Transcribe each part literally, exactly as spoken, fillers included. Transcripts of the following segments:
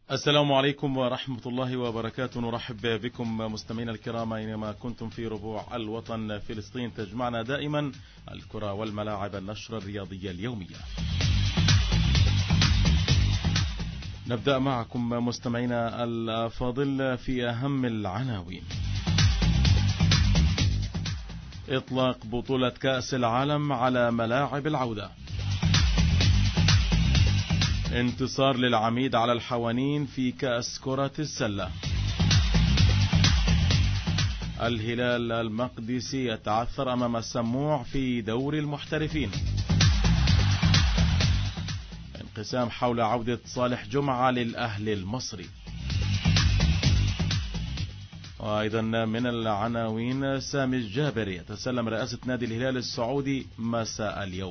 السلام عليكم ورحمة الله وبركاته. نرحب بكم مستمعينا الكرام أينما كنتم في ربوع الوطن. فلسطين تجمعنا دائما الكرة والملاعب، النشرة الرياضية اليومية. نبدأ معكم مستمعينا الفاضل في أهم العناوين. إطلاق بطولة كأس العالم على ملاعب العودة. انتصار للعميد على الحوانين في كأس كرة السلة. الهلال المقدسي يتعثر أمام السموع في دوري المحترفين. انقسام حول عودة صالح جمعة للأهلي المصري. وأيضا من العناوين سامي الجابر يتسلم رئاسة نادي الهلال السعودي مساء اليوم.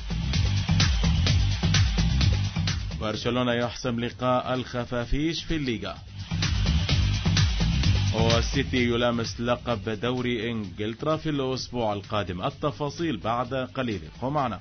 برشلونة يحسم لقاء الخفافيش في الليغا. والسيتي يلامس لقب دوري انجلترا في الاسبوع القادم. التفاصيل بعد قليل، ابقوا معنا.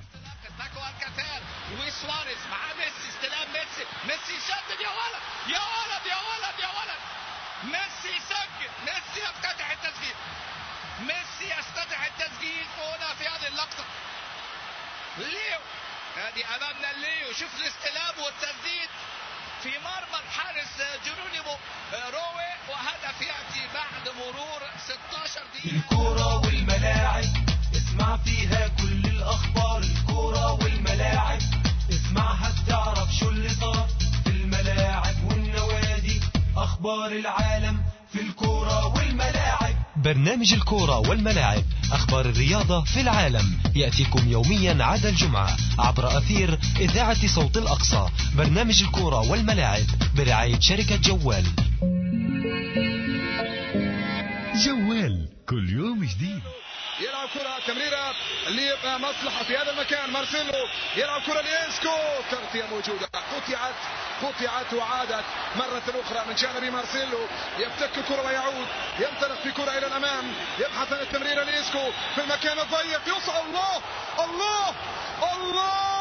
ميسي شدد يا ولد يا ولد يا ولد يا ولد ميسي يسجل. ميسي يفتتح التسجيل. ميسي يفتتح التسجيل هنا في هذه اللقطة. ليو هذه امامنا، ليو شوف الاستلام والتسديد في مرمى الحارس جيرونيمو روي، وهدف ياتي بعد مرور ستة عشر دقيقة. الكرة والملاعب اسمع فيها كل الاخبار. الكرة والملاعب اسمعها تعرف شو اللي صار في الملاعب والنوادي. اخبار العالم في الكرة والملاعب. برنامج الكرة والملاعب، اخبار الرياضة في العالم، يأتيكم يوميا عدا الجمعة عبر اثير اذاعة صوت الاقصى. برنامج الكرة والملاعب برعاية شركة جوال. جوال كل يوم جديد. يلعب كرة تمريرة لمصلحة في هذا المكان. مارسيلو يلعب كرة لإسكو. تغطية موجودة، قطعت قطعت وعادت مرة أخرى من جانب مارسيلو. يبتك الكرة ويعود، ينطلق في كرة إلى الأمام، يبحث عن التمريرة لإسكو في المكان الضيق. يوصل. الله الله الله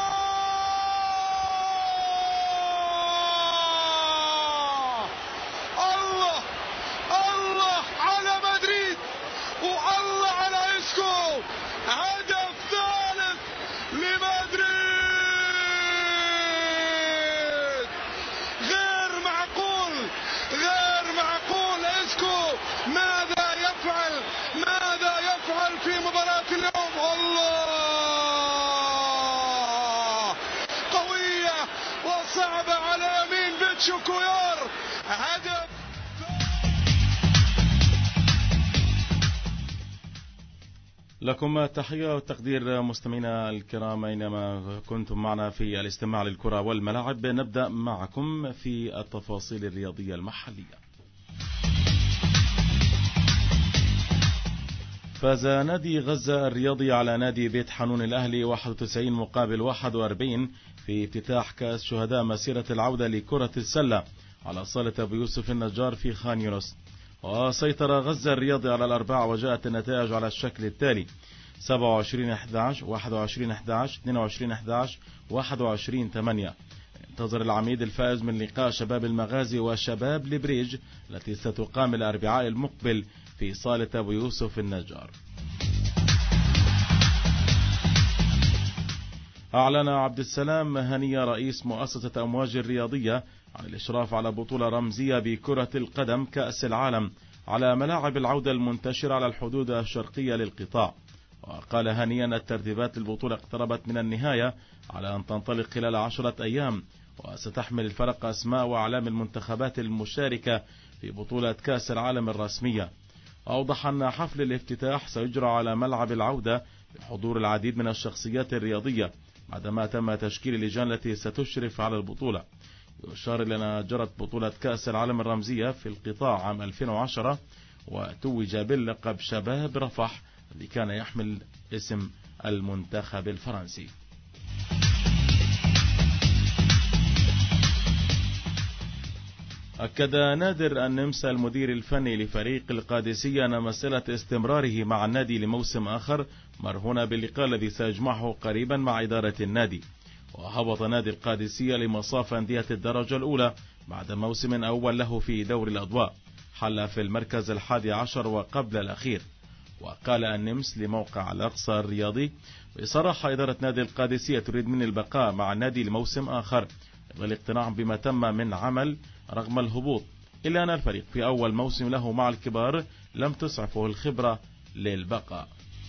الله الله على مدريد والله على إسكو. هدف ثالث لمدريد، غير معقول غير معقول. إسكو ماذا يفعل ماذا يفعل في مباراة اليوم؟ الله، قوية وصعبة على يمين بيتشو كويار. هدف. لكم تحية وتقدير مستمعينا الكرام أينما كنتم معنا في الاستماع للكرة والملاعب. نبدأ معكم في التفاصيل الرياضية المحلية. فاز نادي غزة الرياضي على نادي بيت حنون الأهلي واحد وتسعين مقابل واحد وأربعين في افتتاح كأس شهداء مسيرة العودة لكرة السلة على صالة أبو يوسف النجار في خان يونس. وسيطر غزة الرياضي على الأربعة، وجاءت النتائج على الشكل التالي: سبعة وعشرين أحد عشر واحد وعشرين أحد عشر اثنين وعشرين أحد عشر واحد وعشرين ثمانية. انتظر العميد الفائز من لقاء شباب المغازي وشباب لبريج التي ستقام الأربعاء المقبل في صالة أبو يوسف النجار. أعلن عبد السلام هنية رئيس مؤسسة أمواج الرياضية عن الإشراف على بطولة رمزية بكرة القدم كأس العالم على ملاعب العودة المنتشرة على الحدود الشرقية للقطاع. وقال هنية أن الترتيبات للبطولة اقتربت من النهاية على أن تنطلق خلال عشرة أيام، وستحمل الفرق أسماء وأعلام المنتخبات المشاركة في بطولة كأس العالم الرسمية. أوضح أن حفل الافتتاح سيجرى على ملعب العودة بحضور العديد من الشخصيات الرياضية بعدما تم تشكيل اللجان التي ستشرف على البطولة. يشار إلى أن جرت بطولة كأس العالم الرمزية في القطاع عام ألفين وعشرة، وتوج باللقب شباب رفح الذي كان يحمل اسم المنتخب الفرنسي. أكد نادر النمسا المدير الفني لفريق القادسية أن مسألة استمراره مع النادي لموسم آخر مرهونة باللقاء الذي سيجمعه قريبا مع إدارة النادي. وهبط نادي القادسية لمصاف أندية الدرجة الأولى بعد موسم أول له في دوري الأضواء، حل في المركز الحادي عشر وقبل الأخير. وقال النمس لموقع الأقصى الرياضي بصراحة إدارة نادي القادسية تريد من البقاء مع النادي لموسم آخر والاقتناع بما تم من عمل رغم الهبوط، إلا أن الفريق في أول موسم له مع الكبار لم تسعفه الخبرة للبقاء.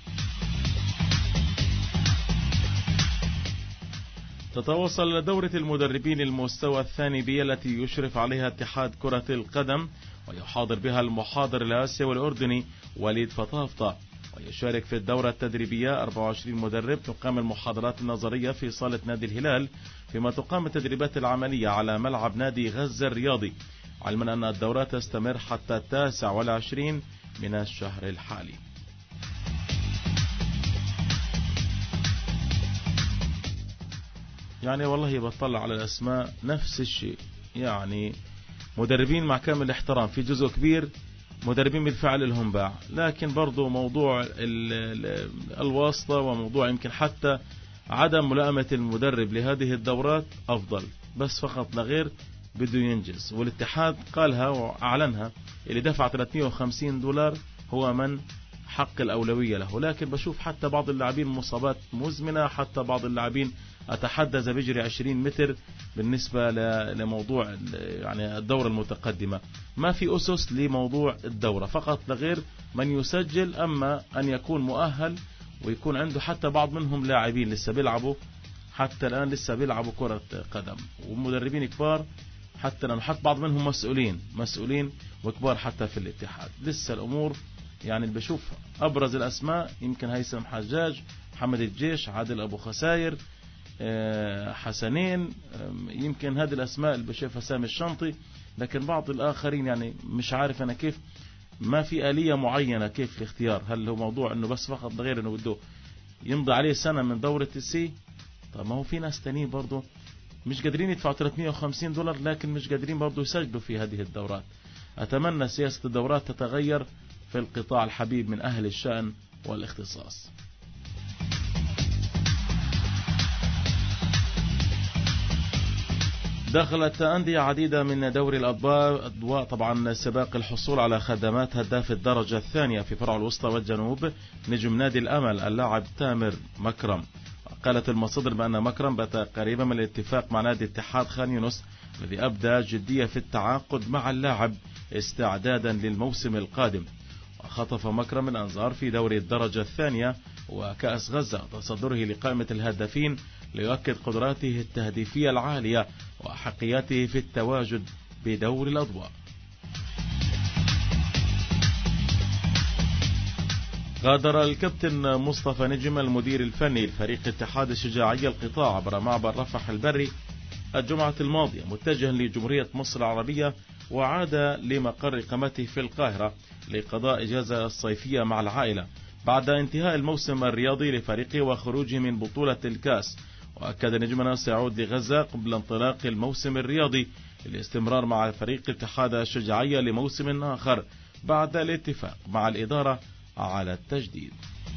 تتواصل دورة المدربين المستوى الثاني بي التي يشرف عليها اتحاد كرة القدم، ويحاضر بها المحاضر الآسيوي الأردني وليد فطافطة. ويشارك في الدورة التدريبية أربعة وعشرين مدرب. تقام المحاضرات النظرية في صالة نادي الهلال، فيما تقام التدريبات العملية على ملعب نادي غزة الرياضي، علما أن الدورة تستمر حتى التاسع والعشرين من الشهر الحالي. يعني والله بطلع على الأسماء نفس الشيء، يعني مدربين مع كامل الاحترام، في جزء كبير مدربين بالفعل لهم باع، لكن برضو موضوع الواسطة وموضوع يمكن حتى عدم ملائمة المدرب لهذه الدورات أفضل، بس فقط لغير بده ينجز. والاتحاد قالها وأعلنها، اللي دفع ثلاثمئة وخمسين دولار هو من حق الأولوية له. لكن بشوف حتى بعض اللاعبين مصابات مزمنة، حتى بعض اللاعبين أتحدث بيجري عشرين متر بالنسبة لموضوع يعني الدورة المتقدمة. ما في أسس لموضوع الدورة، فقط لغير من يسجل، أما أن يكون مؤهل ويكون عنده حتى بعض منهم لاعبين لسه بيلعبوا حتى الآن لسه بيلعبوا كرة قدم، ومدربين كبار حتى لأن حتى بعض منهم مسؤولين مسؤولين وكبار حتى في الاتحاد. لسه الأمور يعني اللي بشوف أبرز الأسماء يمكن هيثم حجاج، محمد الجيش، عادل أبو خساير، حسنين، يمكن هذه الأسماء اللي بشوفها سامي الشنطي. لكن بعض الآخرين يعني مش عارف أنا كيف، ما في آلية معينة كيف الاختيار. هل هو موضوع أنه بس فقط غير أنه بده يمضي عليه سنة من دورة السي؟ طب ما هو في ناس تانيين برضو مش قادرين يدفعوا ثلاثمئة وخمسين دولار، لكن مش قادرين برضو يسجلوا في هذه الدورات. أتمنى سياسة الدورات تتغير في القطاع الحبيب من أهل الشأن والاختصاص. دخلت أندية عديدة من دوري الأضواء طبعا سباق الحصول على خدمات هداف الدرجة الثانية في فرع الوسطى والجنوب نجم نادي الأمل اللاعب تامر مكرم. قالت المصادر بأن مكرم بات قريبا من الاتفاق مع نادي اتحاد خان يونس الذي أبدى جدية في التعاقد مع اللاعب استعدادا للموسم القادم. وخطف مكرم الأنظار في دوري الدرجة الثانية وكأس غزة، تصدره لقائمة الهدافين ليؤكد قدراته التهديفية العالية وأحقيته في التواجد بدوري الأضواء. غادر الكابتن مصطفى نجم المدير الفني لفريق اتحاد الشجاعية القطاع عبر معبر رفح البري الجمعة الماضية متجها لجمهورية مصر العربية، وعاد لمقر إقامته في القاهرة لقضاء إجازة الصيفية مع العائلة بعد انتهاء الموسم الرياضي لفريقه وخروجه من بطولة الكاس. وأكد نجمنا سيعود لغزة قبل انطلاق الموسم الرياضي للاستمرار مع فريق اتحاد الشجاعية لموسم آخر بعد الاتفاق مع الإدارة على التجديد.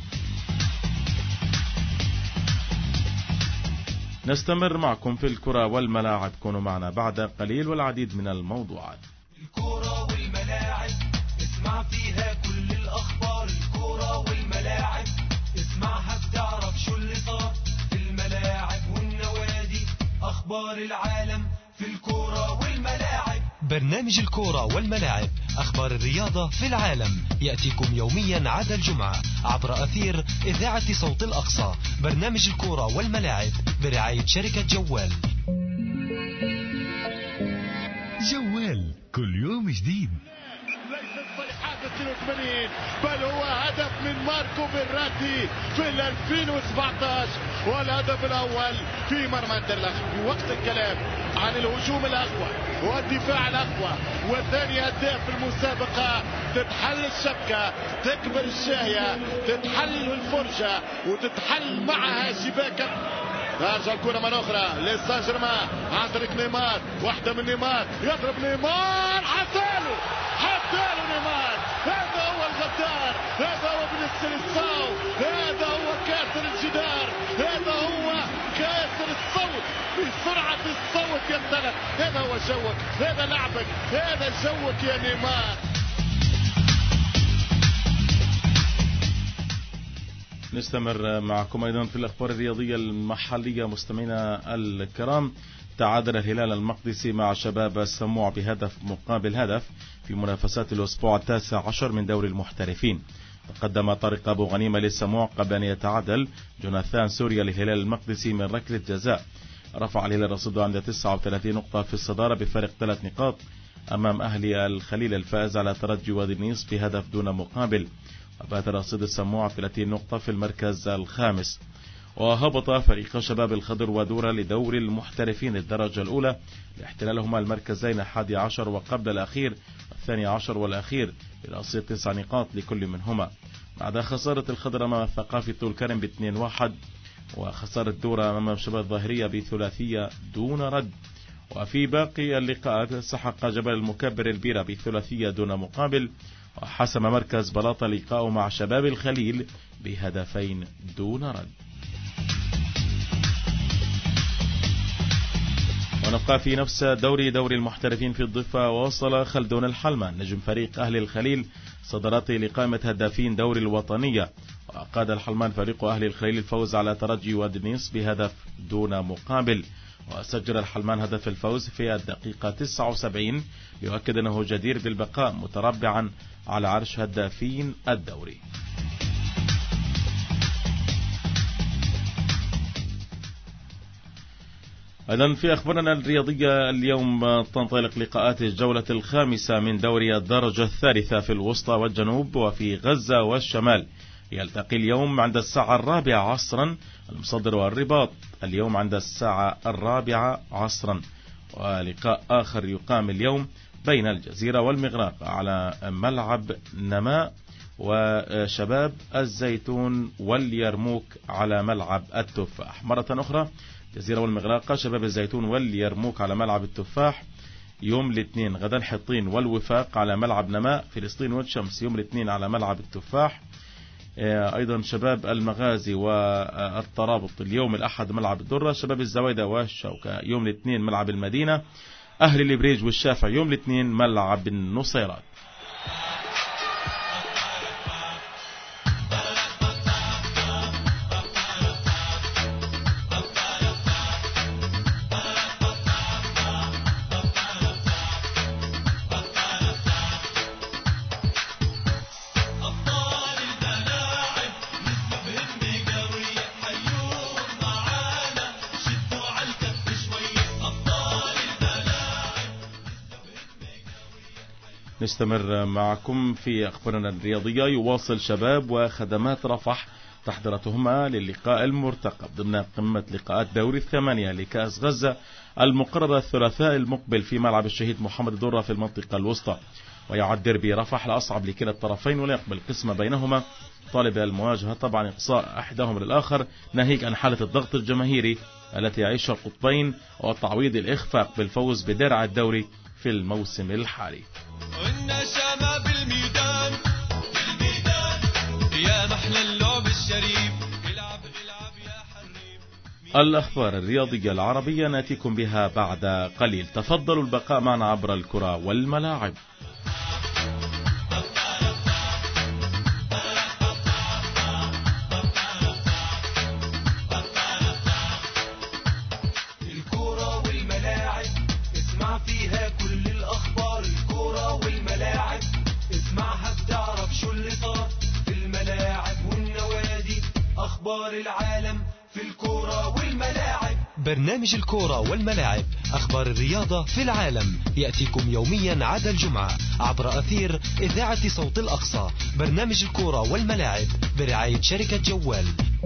نستمر معكم في الكرة والملاعب، كونوا معنا بعد قليل والعديد من الموضوعات. الكرة والملاعب اسمع فيها كل الأخبار، الكرة والملاعب اسمعها بتعرف شو اللي صار في الملاعب والنوادي، أخبار العالم في الكرة والملاعب. برنامج الكرة والملاعب، أخبار الرياضة في العالم، يأتيكم يوميا عدا الجمعة عبر أثير إذاعة صوت الأقصى. برنامج الكرة والملاعب برعاية شركة جوال. جوال كل يوم جديد. ليس الصيحات اثنين وثمانين بل هو هدف من ماركو فيراتي في ألفين وسبعة عشر، والهدف الأول في مرمى اندرلخت. في وقت الكلام عن الهجوم الأقوى والدفاع الأقوى والثاني هداف في المسابقة، تتحل الشبكة، تكبر الشاهية، تتحل الفرجة وتتحل معها شباك. راجع الكرة مرة أخرى لسان جيرمان عن طريق نيمار، واحدة من نيمار، يضرب نيمار، حطاله حطاله نيمار. هذا هو الغدار، هذا هو بن السلساو، هذا هو كاسر الجدار، هذا هو كاسر الصوت بسرعة تصوت يا الثلث. هذا هو جوك، هذا لعبك، هذا جوك يا نيمار. نستمر معكم أيضا في الأخبار الرياضية المحلية مستمعينا الكرام. تعادل الهلال المقدسي مع شباب السموع بهدف مقابل هدف في منافسات الأسبوع التاسع عشر من دوري المحترفين. تقدم طارق أبو غنيمة للسموع قبل أن يتعادل جوناثان سوريا للهلال المقدسي من ركلة جزاء. رفع الهلال رصيده عند تسعة وثلاثين نقطة في الصدارة بفارق ثلاث نقاط أمام أهلي الخليل الفائز على ترجي وادي النيس بهدف دون مقابل. وبات رصيد السموع ثلاثين نقطة في المركز الخامس. وهبط فريق شباب الخضر ودورة لدور المحترفين الدرجة الأولى لاحتلالهما المركزين الحادي عشر وقبل الأخير والثاني عشر والأخير برصيد تسع نقاط لكل منهما، بعد خسارة الخضر أمام الثقافي طول كرم باثنين واحد وخسارة دورة أمام شباب الظاهرية بثلاثية دون رد. وفي باقي اللقاءات سحق جبل المكبر البيرة بثلاثية دون مقابل، وحسم مركز بلاطة لقاءه مع شباب الخليل بهدفين دون رد. ونبقى في نفس دوري دوري المحترفين في الضفة. ووصل خلدون الحلمان نجم فريق أهل الخليل صدراته لقائمة هدافين دوري الوطنية، وأقاد الحلمان فريق أهل الخليل الفوز على ترجي وادي النيس بهدف دون مقابل. وسجل الحلمان هدف الفوز في الدقيقة تسعة وسبعين يؤكد أنه جدير بالبقاء متربعا على عرش هدافين الدوري. أيضا في أخبارنا الرياضية اليوم تنطلق لقاءات الجولة الخامسة من دوري الدرجة الثالثة في الوسطى والجنوب وفي غزة والشمال. يلتقي اليوم عند الساعة الرابعة عصرا المصدر والرباط اليوم عند الساعة الرابعة عصرا. ولقاء آخر يقام اليوم بين الجزيرة والمغراق على ملعب نماء، وشباب الزيتون واليرموك على ملعب التفاح. مرة أخرى جزيرة والمغراقة شباب الزيتون واليرموك على ملعب التفاح يوم الاثنين. غدا حطين والوفاق على ملعب نماء. فلسطين والشمس يوم الاثنين على ملعب التفاح. أيضا شباب المغازي والترابط اليوم الأحد ملعب الدرة. شباب الزويدة والشوكة يوم الاثنين ملعب المدينة. أهل الإبريج والشافع يوم الاثنين ملعب النصيرات. نستمر معكم في أخبارنا الرياضية. يواصل شباب وخدمات رفح تحضيراتهما للقاء المرتقب ضمن قمة لقاءات دوري الثمانية لكأس غزة المقربة الثلاثاء المقبل في ملعب الشهيد محمد الدرة في المنطقة الوسطى. ويعد ديربي رفح الأصعب لكلا الطرفين ولا يقبل قسمة بينهما طالب المواجهة طبعا إقصاء أحدهم للآخر ناهيك عن حالة الضغط الجماهيري التي يعيشها القطبين وتعويض الإخفاق بالفوز بدرع الدوري في الموسم الحالي. والنسمة بالميدان بالميدان يا محلى اللعب الشريف العب العب يا حريف. الأخبار الرياضية العربية ناتيكم بها بعد قليل. تفضلوا البقاء معنا عبر الكرة والملاعب. العالم في الكورة والملاعب. برنامج الكورة والملاعب أخبار الرياضة في العالم يأتيكم يوميا عدا الجمعة عبر أثير إذاعة صوت الأقصى. برنامج الكورة والملاعب برعاية شركة جوال.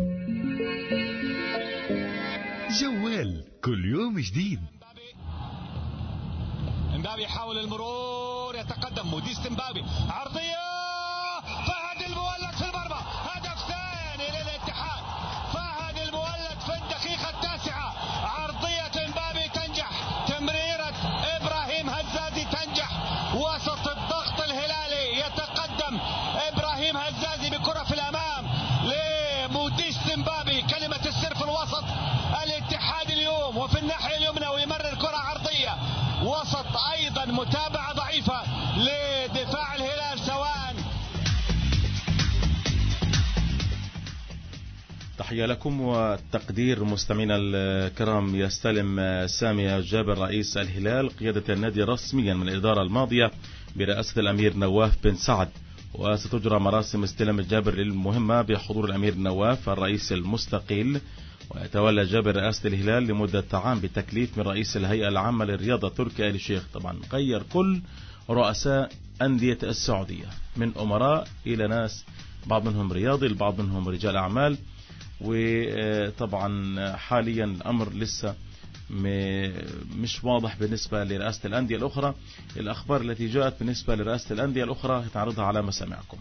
جوال كل يوم جديد. امبابي يحاول المرور يتقدم موديست امبابي عرضية فهد المولد في المرمى. هدف ثاني للاتحاد. فهد المولد في الدقيقة التاسعة. عرضية امبابي تنجح. تمريرة ابراهيم هزازي تنجح. وسط الضغط الهلالي يتقدم ابراهيم هزازي بكرة في الامام لموديست امبابي. كلمة السر في الوسط. الاتحاد اليوم وفي الناحية اليوم متابعة ضعيفة لدفاع الهلال سواء. تحية لكم والتقدير مستمعينا الكرام. يستلم سامي جابر رئيس الهلال قيادة النادي رسميا من الإدارة الماضية برئاسة الأمير نواف بن سعد، وستجرى مراسم استلام الجابر المهمة بحضور الأمير نواف الرئيس المستقيل. ويتولى جابر رئاسة الهلال لمدة عام بتكليف من رئيس الهيئة العامة للرياضة تركي آل الشيخ. طبعا غير كل رؤساء أندية السعودية من أمراء إلى ناس بعض منهم رياضي البعض منهم رجال أعمال. وطبعا حاليا الأمر لسه مش واضح بالنسبة لرئاسة الأندية الأخرى. الأخبار التي جاءت بالنسبة لرئاسة الأندية الأخرى نعرضها على مسامعكم.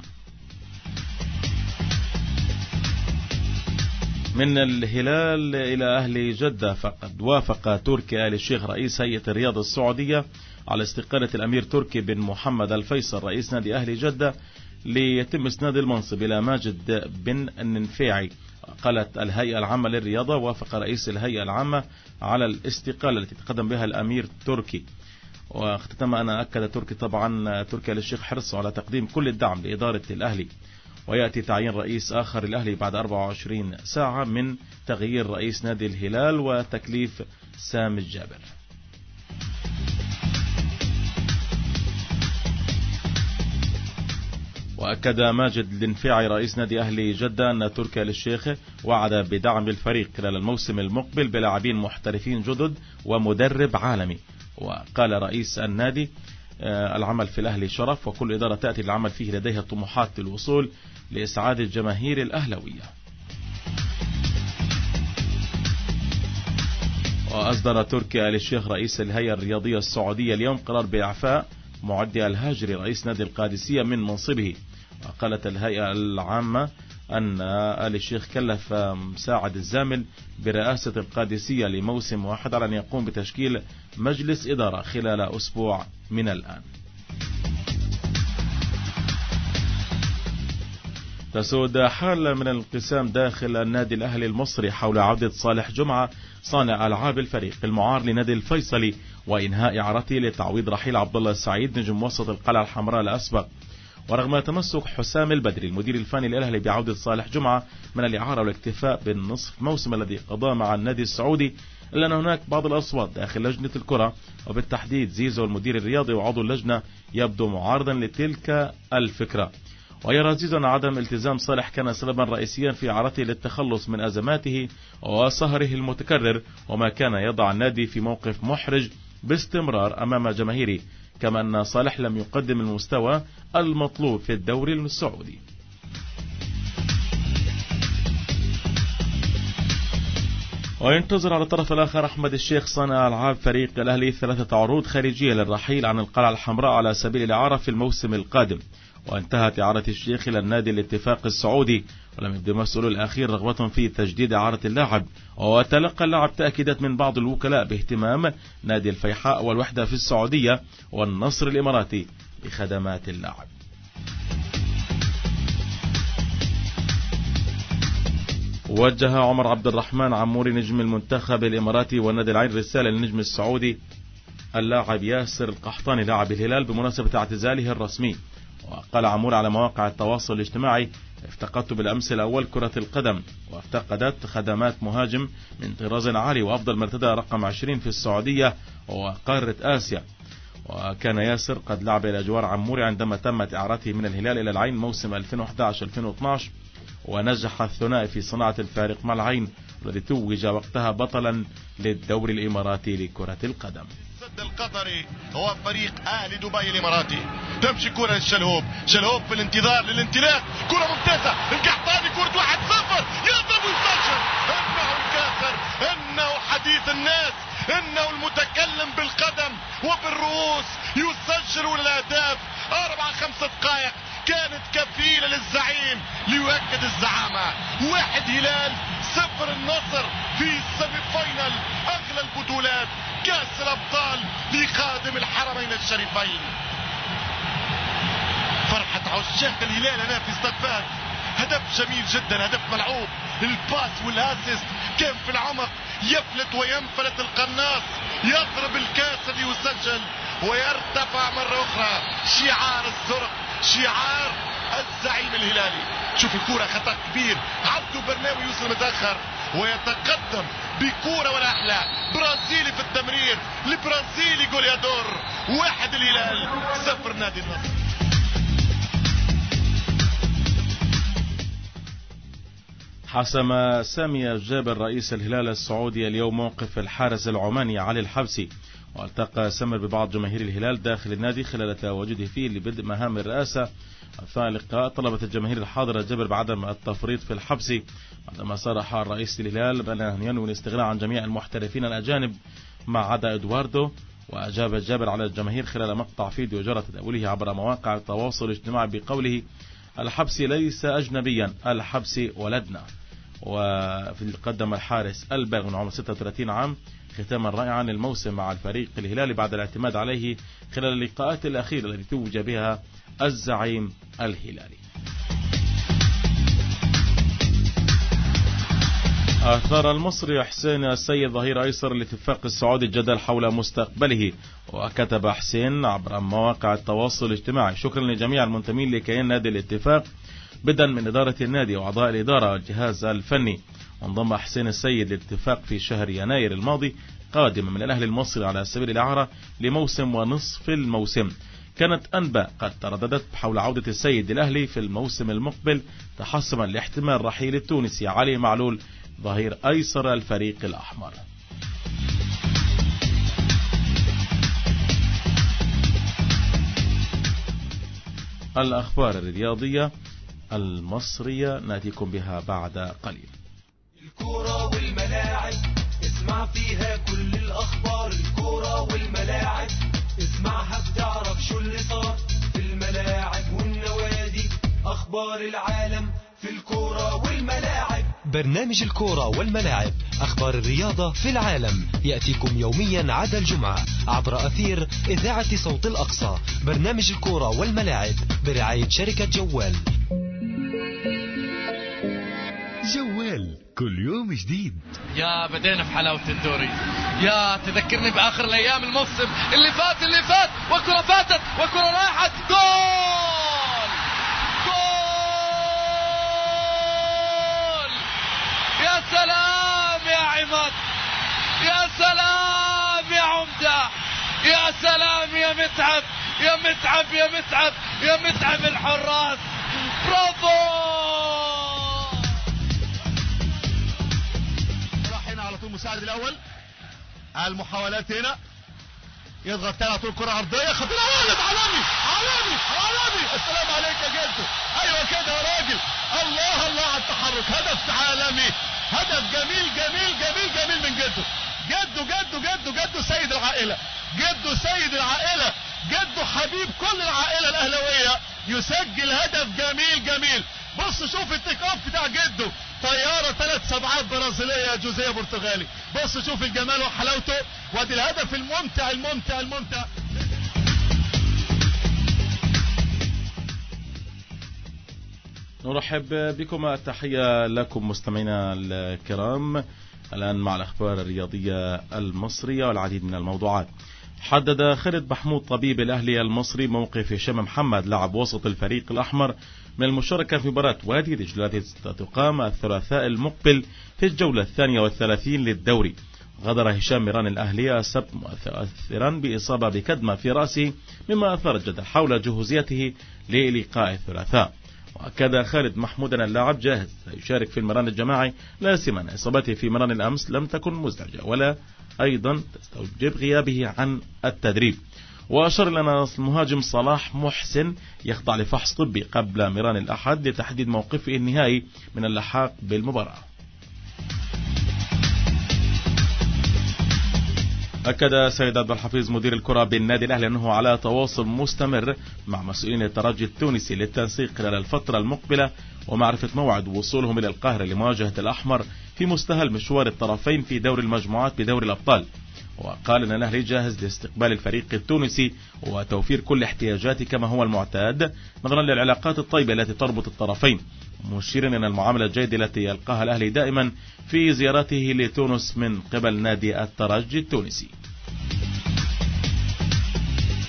من الهلال إلى أهل جدة، فقد وافق تركي آل الشيخ رئيس هيئة الرياضة السعودية على استقالة الأمير تركي بن محمد الفيصل رئيس نادي أهل جدة ليتم إسناد المنصب إلى ماجد بن النفيعي. قالت الهيئة العامة للرياضة وافق رئيس الهيئة العامة على الاستقالة التي تقدم بها الأمير تركي. واختتم أن أكد تركي طبعا تركي آل الشيخ حرصه على تقديم كل الدعم لإدارة الأهلي. ويأتي تعيين رئيس آخر الأهلي بعد أربعة وعشرين ساعة من تغيير رئيس نادي الهلال وتكليف سامي الجابر. وأكد ماجد النفيعي رئيس نادي أهلي جدة أن تركي آل الشيخ وعد بدعم الفريق خلال الموسم المقبل بلاعبين محترفين جدد ومدرب عالمي. وقال رئيس النادي العمل في الأهلي شرف، وكل إدارة تأتي للعمل فيه لديها طموحات للوصول لإسعاد الجماهير الأهلوية. وأصدر تركي آل الشيخ رئيس الهيئة الرياضية السعودية اليوم قرار بإعفاء معدي الهاجري رئيس نادي القادسية من منصبه. وقالت الهيئة العامة أن آل الشيخ كلف مساعد الزامل برئاسة القادسية لموسم واحد على أن يقوم بتشكيل مجلس إدارة خلال أسبوع من الآن. تسود حالة من الانقسام داخل النادي الأهلي المصري حول عودة صالح جمعة صانع ألعاب الفريق المعار لنادي الفيصلي وإنهاء إعارته لتعويض رحيل عبد الله السعيد نجم وسط القلعة الحمراء الأسبق. ورغم تمسك حسام البدري المدير الفني للأهلي بعودة صالح جمعة من الإعارة والاكتفاء بالنصف موسم الذي قضاه مع النادي السعودي، إلا أن هناك بعض الأصوات داخل لجنة الكرة وبالتحديد زيزو المدير الرياضي وعضو اللجنة يبدو معارضا لتلك الفكرة. ويرى زيزو أن عدم التزام صالح كان سببا رئيسيا في إعارته للتخلص من أزماته وسهره المتكرر، وما كان يضع النادي في موقف محرج باستمرار أمام جماهيره، كما أن صالح لم يقدم المستوى المطلوب في الدوري السعودي. وينتظر على الطرف الآخر أحمد الشيخ صانع ألعاب فريق الأهلي ثلاثة عروض خارجية للرحيل عن القلعة الحمراء على سبيل الإعارة في الموسم القادم. وانتهت إعارة الشيخ إلى النادي الاتفاق السعودي، ولم يبدو مسؤول الأخير رغبة في تجديد إعارة اللاعب. وتلقى اللاعب تأكيدات من بعض الوكلاء باهتمام نادي الفيحاء والوحدة في السعودية والنصر الإماراتي بخدمات اللاعب. وجه عمر عبد الرحمن عموري نجم المنتخب الإماراتي والنادي العين رسالة للنجم السعودي اللاعب ياسر القحطاني لاعب الهلال بمناسبة اعتزاله الرسمي. وقال عموري على مواقع التواصل الاجتماعي: افتقدت بالأمس الأول كرة القدم، وافتقدت خدمات مهاجم من طراز عالي وأفضل مرتدى رقم عشرين في السعودية وقارة آسيا. وكان ياسر قد لعب إلى جوار عموري عندما تمت إعارته من الهلال إلى العين موسم ألفين وأحد عشر ألفين واثني عشر، ونجح الثنائي في صناعة الفارق مع العين الذي توج وقتها بطلا للدوري الإماراتي لكرة القدم. السد القطري هو فريق أهلي دبي الإماراتي. تمشي كرة للشلهوب، شلهوب في الانتظار للانطلاق، كرة ممتازة، القحطاني كرة واحد صفر، يضرب ويسجل. إنه الكاسر، إنه حديث الناس، إنه المتكلم بالقدم وبالرؤوس، يسجل الأهداف. أربع خمس دقائق كانت كفيلة للزعيم ليؤكد الزعامة. واحد هلال صفر النصر في السيمي فاينل أغلى البطولات كأس الأبطال لخادم الحرمين الشريفين. فرحة عشاق الهلال هنا في استاد فهد. هدف جميل جدا، هدف ملعوب، الباس والاسيست كان في العمق، يفلت وينفلت القناص، يضرب الكاس ليسجل. ويرتفع مرة أخرى شعار الزرق، شعار الزعيم الهلالي. شوف الكرة خطأ كبير، عبدو برناوي يوصل متأخر ويتقدم بكرة ولا أحلى. برازيلي في التمرير، البرازيلي جوليادور. واحد الهلال، صفر نادي النصر. حسم سامي الجابر رئيس الهلال السعودي اليوم موقف الحارس العماني علي الحبسي، والتقى سمر ببعض جماهير الهلال داخل النادي خلال تواجده فيه لبدء مهام الرئاسة. أثناء اللقاء طلبت الجماهير الحاضرة الجابر بعدم التفريط في الحبسي، بعدما صرح رئيس الهلال بأنه ينوي الاستغناء عن جميع المحترفين الأجانب ما عدا إدواردو. وأجاب الجابر على الجماهير خلال مقطع فيديو جرى تداوله عبر مواقع التواصل الاجتماعي بقوله: الحبسي ليس أجنبيا، الحبسي ولدنا. وفي قدم الحارس البالغ من عمر ستة وثلاثين عام ختاما رائعا للموسم مع الفريق الهلالي بعد الاعتماد عليه خلال اللقاءات الأخيرة التي توج بها الزعيم الهلالي. أثار المصري حسين السيد ظهير أيسر الاتفاق السعودي الجدل حول مستقبله، وكتب حسين عبر مواقع التواصل الاجتماعي: شكرا لجميع المنتمين لكيان نادي الاتفاق بدءا من إدارة النادي وأعضاء الإدارة والجهاز الفني. وانضم حسين السيد للاتفاق في شهر يناير الماضي قادما من الأهلي المصري على سبيل الإعارة لموسم ونصف الموسم. كانت أنباء قد ترددت حول عودة السيد الأهلي في الموسم المقبل تحسما لاحتمال رحيل التونسي علي معلول ظهير أيسر الفريق الأحمر. الأخبار الرياضية المصرية نأتيكم بها بعد قليل. الكرة والملاعب اسمع فيها كل الأخبار. الكرة والملاعب اسمعها بتعرف شو اللي صار في الملاعب والنوادي. أخبار العالم في الكرة والملاعب. برنامج الكرة والملاعب، أخبار الرياضة في العالم، يأتيكم يوميا عدا الجمعة عبر أثير إذاعة صوت الأقصى. برنامج الكرة والملاعب برعاية شركة جوال. جوال كل يوم جديد. يا بدينا في حلاوة الدوري، يا تذكرني بآخر الأيام الموسم اللي فات اللي فات وكرة فاتت وكرة راحت. جول جول يا سلام يا عماد، يا سلام يا عمدة، يا سلام يا متعب يا متعب يا متعب يا متعب الحراس. برافو. المساعد الاول المحاولات هنا يضغط تاني على طول كرة عرضية خطيرة. ولد عالمي عالمي عالمي. السلام عليك يا جدو. ايوه كده يا راجل. الله الله على التحرك. هدف عالمي، هدف جميل جميل جميل جميل من جدو. جدو جدو جدو جدو سيد العائلة، جدو سيد العائلة، جدو حبيب كل العائلة الاهلاوية يسجل هدف جميل جميل. بص شوف التيك اوف بتاع جدو، طيارة ثلاث سبعات برازيلية جوزيه برتغالي. بص شوف الجمال وحلاوته، وادي الهدف الممتع الممتع الممتع. نرحب بكم، التحية لكم مستمعينا الكرام. الآن مع الأخبار الرياضية المصرية والعديد من الموضوعات. حدد خالد محمود طبيب الأهلي المصري موقف هشام محمد لاعب وسط الفريق الأحمر من المشاركة في مباراة وادي دجلة التي ستقام الثلاثاء المقبل في الجولة الثانية والثلاثين للدوري. غادر هشام ميران الأهلي السبت مؤثرا بإصابة بكدمة في رأسه مما أثار الجدل حول جهوزيته للقاء الثلاثاء. وأكد خالد محمود أن اللاعب جاهز سيشارك في المران الجماعي، لا سيما إصابته في مران الأمس لم تكن مزعجة ولا أيضا تستوجب غيابه عن التدريب. وأشار لنا المهاجم صلاح محسن يخضع لفحص طبي قبل ميران الأحد لتحديد موقفه النهائي من اللحاق بالمباراة. أكد سيد عبد الحفيظ مدير الكرة بالنادي الأهلي أنه على تواصل مستمر مع مسؤولين الترجي التونسي للتنسيق خلال الفترة المقبلة ومعرفة موعد وصولهم إلى القاهرة لمواجهة الأحمر في مستهل مشوار الطرفين في دور المجموعات بدور الأبطال. وقال أن الأهلي جاهز لاستقبال الفريق التونسي وتوفير كل احتياجاته كما هو المعتاد نظرا للعلاقات الطيبة التي تربط الطرفين، مشيرا أن المعاملة الجيدة التي يلقاها الأهلي دائما في زيارته لتونس من قبل نادي الترجي التونسي.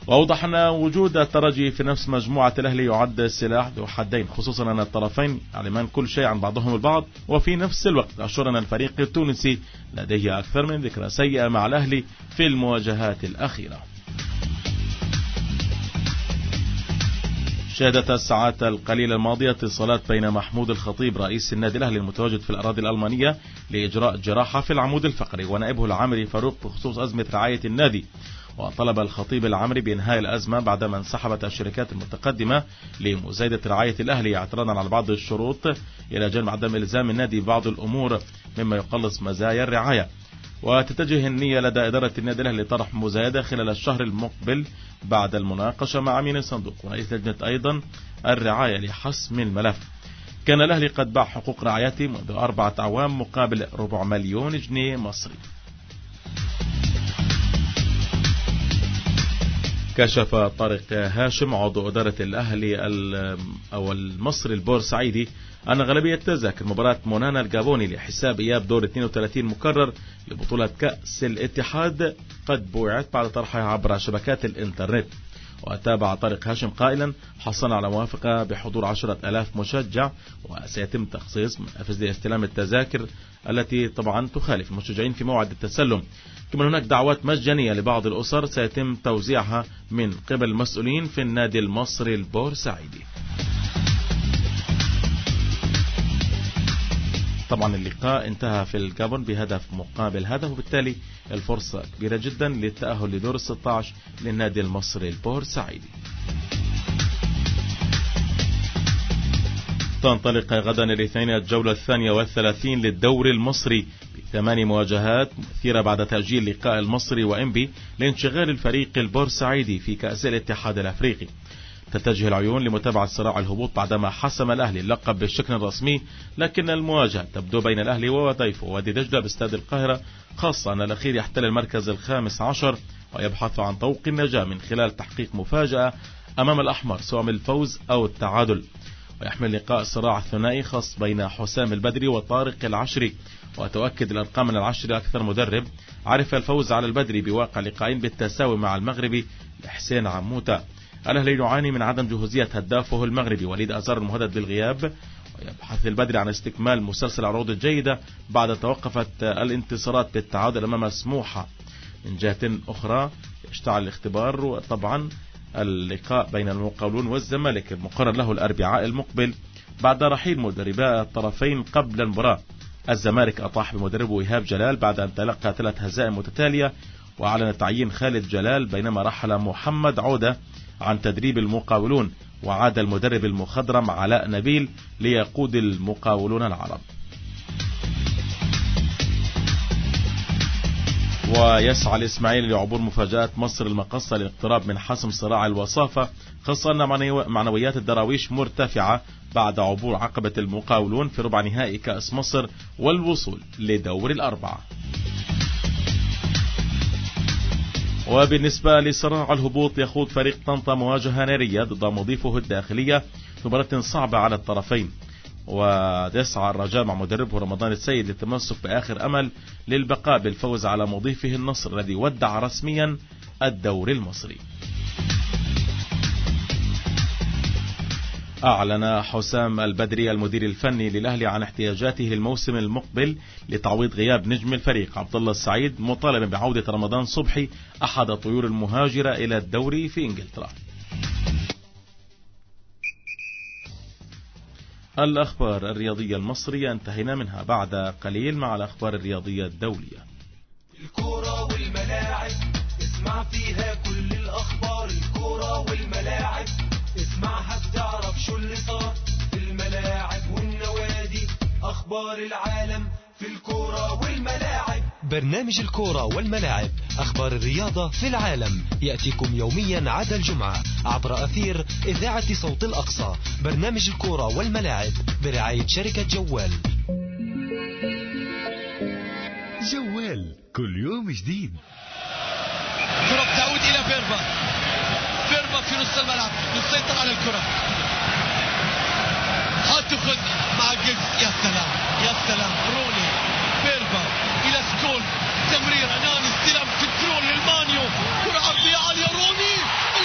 وأوضح أن وجود الترجي في نفس مجموعة الأهلي يعد سلاح ذو حدين، خصوصا أن الطرفين يعلمان كل شيء عن بعضهم البعض، وفي نفس الوقت أشار أن الفريق التونسي لديه أكثر من ذكرى سيئة مع الأهلي في المواجهات الأخيرة. شهدت الساعات القليلة الماضية اتصالات بين محمود الخطيب رئيس النادي الأهلي المتواجد في الأراضي الألمانية لإجراء جراحة في العمود الفقري ونائبه العامري فاروق بخصوص أزمة رعاية النادي. وطلب الخطيب العامري بإنهاء الأزمة بعدما انسحبت الشركات المتقدمة لمزايدة رعاية الأهلي اعتراضا على بعض الشروط إلى جانب عدم إلزام النادي ببعض الأمور مما يقلص مزايا الرعاية. وتتجه النية لدى إدارة النادي الأهلي لطرح مزايدة خلال الشهر المقبل بعد المناقشة مع أمين الصندوق ورئيس لجنة أيضا الرعاية لحسم الملف. كان الأهلي قد باع حقوق رعايته منذ أربعة أعوام مقابل ربع مليون جنيه مصري. كشف طارق هاشم عضو إدارة الأهلي أو المصري البورسعيدي أن غالبية تذاكر مباراة مونانا الجابوني لحساب إياب دور اثنين وثلاثين مكرر لبطولة كأس الاتحاد قد بوعت بعد طرحها عبر شبكات الإنترنت. وتابع طارق هاشم قائلا: حصل على موافقة بحضور عشرة ألاف مشجع وسيتم تخصيص منافذ لاستلام التذاكر التي طبعا تخالف المشجعين في موعد التسلم. كما هناك دعوات مجانية لبعض الأسر سيتم توزيعها من قبل المسؤولين في النادي المصري البورسعيدي. طبعا اللقاء انتهى في الجابون بهدف مقابل هدف، وبالتالي الفرصة كبيرة جدا للتأهل لدور الستة عشر للنادي المصري البورسعيدي. تنطلق غدا الاثنين الجولة الثانية والثلاثين للدوري المصري بثمان مواجهات مثيرة بعد تأجيل لقاء المصري وإنبي لانشغال الفريق البورسعيدي في كأس الاتحاد الأفريقي. تتجه العيون لمتابعة صراع الهبوط بعدما حسم الأهلي اللقب بالشكل الرسمي، لكن المواجهة تبدو بين الأهلي ووظيفه وادي دجلة باستاد القاهرة، خاصة أن الأخير يحتل المركز الخامس عشر ويبحث عن طوق النجاة من خلال تحقيق مفاجأة أمام الأحمر سواء بالفوز أو التعادل. ويحمل لقاء صراع ثنائي خاص بين حسام البدري وطارق العشري، وتؤكد الأرقام أن العشري أكثر مدرب عرف الفوز على البدري بواقع لقاءين بالتساوي مع المغربي لحسين عموتة. الأهلي يعاني من عدم جهوزية هدافه المغربي وليد أزار المهدد بالغياب، ويبحث البدري عن استكمال مسلسل العروض الجيدة بعد توقفت الانتصارات بالتعادل أمام سموحة. من جهة أخرى يشتعل الاختبار، وطبعا اللقاء بين المقاولون والزمالك المقرر له الأربعاء المقبل بعد رحيل مدرباء الطرفين قبل المباراة. الزمالك أطاح بمدربه إيهاب جلال بعد أن تلقى ثلاث هزائم متتالية، وأعلن تعيين خالد جلال، بينما رحل محمد عودة عن تدريب المقاولون وعاد المدرب المخضرم علاء نبيل ليقود المقاولون العرب. ويسعى الإسماعيلي لعبور مفاجآت مصر المقصة للاقتراب من حسم صراع الوصافة، خاصة أن معنويات الدراويش مرتفعة بعد عبور عقبة المقاولون في ربع نهائي كأس مصر والوصول لدور الأربعة. وبالنسبة لصراع الهبوط يخوض فريق طنطا مواجهة نارية ضد مضيفه الداخلية في مباراة صعبة على الطرفين، ويسعى الرجاء مع مدربه رمضان السيد للتمسك بآخر أمل للبقاء بالفوز على مضيفه النصر الذي ودع رسميا الدوري المصري. أعلن حسام البدري المدير الفني للأهلي عن احتياجاته للموسم المقبل لتعويض غياب نجم الفريق عبد الله السعيد، مطالبا بعودة رمضان صبحي أحد الطيور المهاجرة إلى الدوري في إنجلترا. الأخبار الرياضية المصرية انتهينا منها، بعد قليل مع الأخبار الرياضية الدولية. الكرة والملاعب اسمع فيها كل الأخبار، الكرة والملاعب اسمعها بتعرف شو اللي صار في الملاعب والنوادي، أخبار العالم في الكرة والملاعب. برنامج الكرة والملاعب، أخبار الرياضة في العالم، يأتيكم يوميا عدا الجمعة عبر أثير إذاعة صوت الأقصى. برنامج الكرة والملاعب برعاية شركة جوال. جوال كل يوم جديد. كرة تعود إلى فيربا، فيربا في نص الملعب يسيطر على الكرة، هتاخذ مع جيكس، يا سلام يا سلام، روني فيربا إلى سكول، تمرير أناني، استلام كنترول للمانيو، كرة عرضية عالية، روني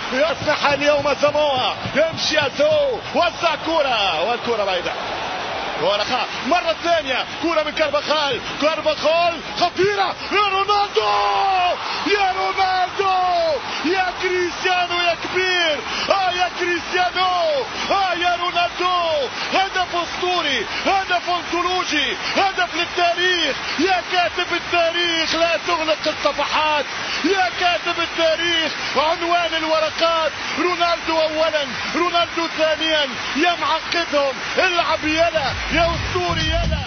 يصلح اليوم سموها، يمشي يسو، وزع كرة والكرة بعيدة. ورخاء مرة ثانية، كرة من كارفاخال، كارفاخال خطيرة يا رونالدو، يا رونالدو، يا كريستيانو يا كبير، اه يا كريستيانو، اه يا رونالدو، هدف اسطوري، هدف انطولوجي، هدف للتاريخ، يا كاتب التاريخ لا تغلق الصفحات، يا كاتب التاريخ عنوان الورقات، رونالدو اولا، رونالدو ثانيا، يا معقدهم العب يلا يا اسطوري يلا.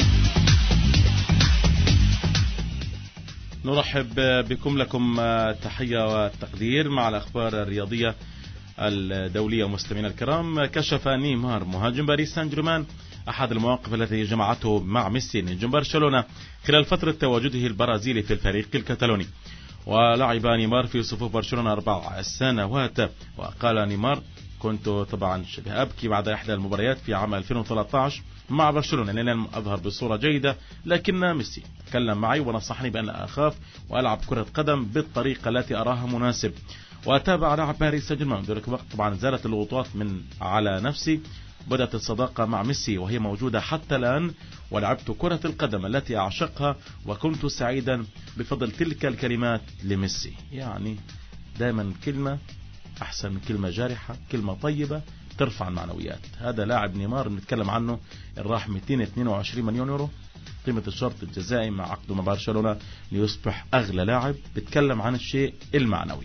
نرحب بكم، لكم تحية والتقدير مع الأخبار الرياضية الدولية. مستمعينا الكرام، كشف نيمار مهاجم باريس سان جيرمان أحد المواقف التي جمعته مع ميسي نجم برشلونة خلال فترة تواجده البرازيلي في الفريق الكتالوني. ولعب نيمار في صفوف برشلونة أربع سنوات. وقال نيمار: كنت طبعا شبه أبكي بعد إحدى المباريات في عام ألفين وثلاثة عشر مع برشلونة لأن أظهر بصورة جيدة، لكن ميسي تكلم معي ونصحني بأن أخاف وألعب كرة قدم بالطريقة التي أراها مناسب. وتابع لاعب باريس سان جيرمان ذلك الوقت طبعا زالت الضغوطات من على نفسي، بدأت الصداقة مع ميسي وهي موجودة حتى الآن، ولعبت كرة القدم التي أعشقها وكنت سعيدا بفضل تلك الكلمات لميسي. يعني دائما كلمة أحسن من كلمة جارحة، كلمة طيبة ترفع المعنويات. هذا لاعب نيمار نتكلم عنه الراح مئتين واثنين وعشرين مليون يورو قيمة الشرط الجزائي مع عقده مع برشلونة ليصبح أغلى لاعب. بتكلم عن الشيء المعنوي.